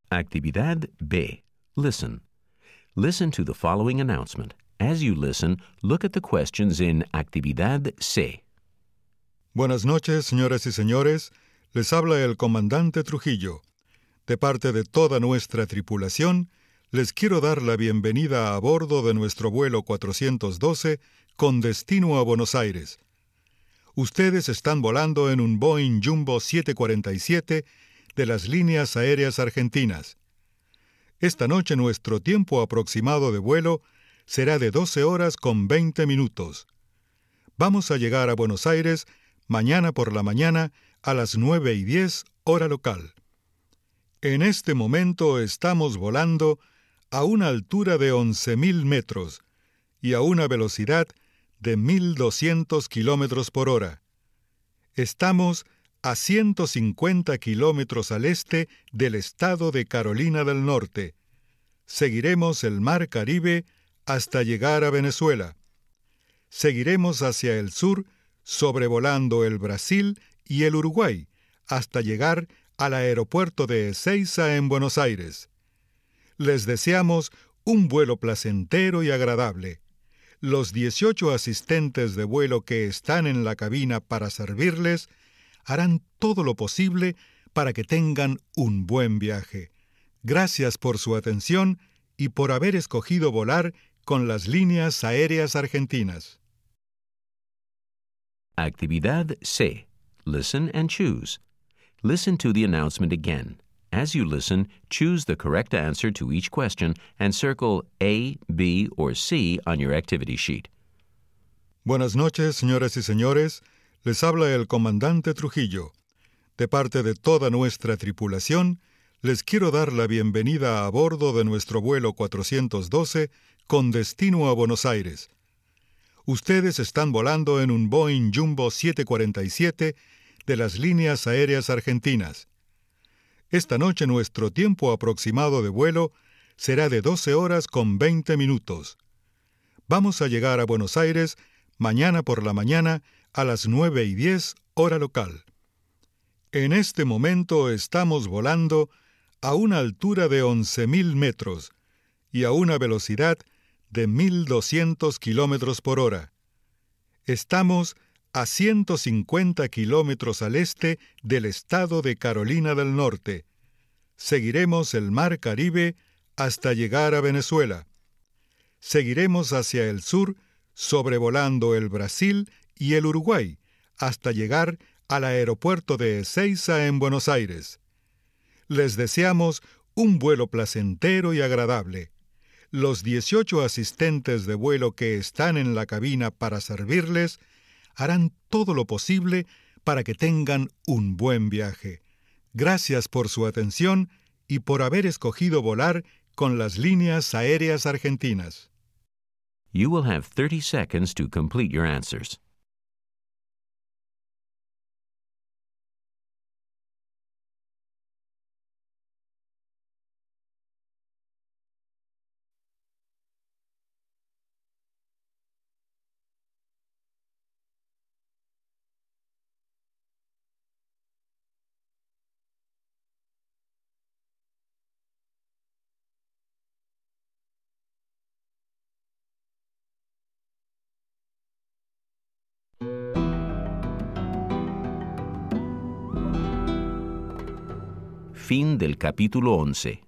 Actividad B. Listen. Listen to the following announcement. As you listen, look at the questions in Actividad C. Buenas noches, señoras y señores. Les habla el comandante Trujillo. De parte de toda nuestra tripulación, les quiero dar la bienvenida a bordo de nuestro vuelo 412 con destino a Buenos Aires. Ustedes están volando en un Boeing Jumbo 747 de las líneas aéreas argentinas. Esta noche nuestro tiempo aproximado de vuelo será de 12 horas con 20 minutos. Vamos a llegar a Buenos Aires mañana por la mañana a las 9:10 hora local. En este momento estamos volando a una altura de 11.000 metros y a una velocidad de 1.200 kilómetros por hora. Estamos a 150 kilómetros al este del estado de Carolina del Norte. Seguiremos el Mar Caribe hasta llegar a Venezuela. Seguiremos hacia el sur, sobrevolando el Brasil y el Uruguay, hasta llegar al aeropuerto de Ezeiza en Buenos Aires. Les deseamos un vuelo placentero y agradable. Los 18 asistentes de vuelo que están en la cabina para servirles harán todo lo posible para que tengan un buen viaje. Gracias por su atención y por haber escogido volar con las líneas aéreas argentinas. Actividad C. Listen and choose. Listen to the announcement again. As you listen, choose the correct answer to each question and circle A, B, or C on your activity sheet. Buenas noches, señoras y señores. Les habla el comandante Trujillo. De parte de toda nuestra tripulación, les quiero dar la bienvenida a bordo de nuestro vuelo 412 con destino a Buenos Aires. Ustedes están volando en un Boeing Jumbo 747 de las líneas aéreas argentinas. Esta noche nuestro tiempo aproximado de vuelo será de 12 horas con 20 minutos. Vamos a llegar a Buenos Aires mañana por la mañana a las 9:10 hora local. En este momento estamos volando a una altura de 11.000 metros y a una velocidad de 1.200 kilómetros por hora. Estamos a 150 kilómetros al este del estado de Carolina del Norte. Seguiremos el Mar Caribe hasta llegar a Venezuela. Seguiremos hacia el sur, sobrevolando el Brasil y el Uruguay, hasta llegar al aeropuerto de Ezeiza en Buenos Aires. Les deseamos un vuelo placentero y agradable. Los 18 asistentes de vuelo que están en la cabina para servirles harán todo lo posible para que tengan un buen viaje. Gracias por su atención y por haber escogido volar con las líneas aéreas argentinas. You will have 30 seconds to complete your answers. Fin del capítulo 11.